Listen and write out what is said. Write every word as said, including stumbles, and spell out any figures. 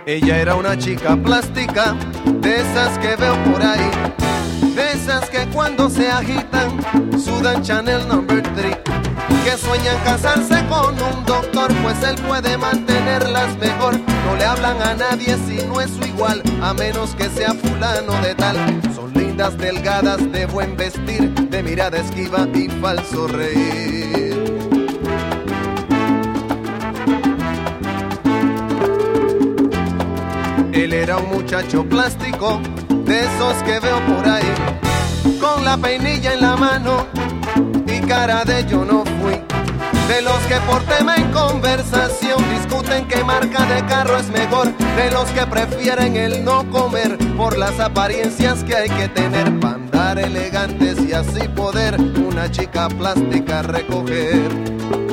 Ella era una chica plástica, de esas que veo por ahí, de esas que cuando se agitan sudan Chanel number three, que sueñan casarse con un doctor, pues él puede mantenerlas mejor. No le hablan a nadie si no es su igual, a menos que sea fulano de tal. Son lindas, delgadas, de buen vestir, de mirada esquiva y falso reír. Él era un muchacho plástico, de esos que veo por ahí, con la peinilla en la mano y cara de yo no fui. De los que por tema en conversación discuten qué marca de carro es mejor. De los que prefieren el no comer por las apariencias que hay que tener para andar elegantes y así poder una chica plástica recoger.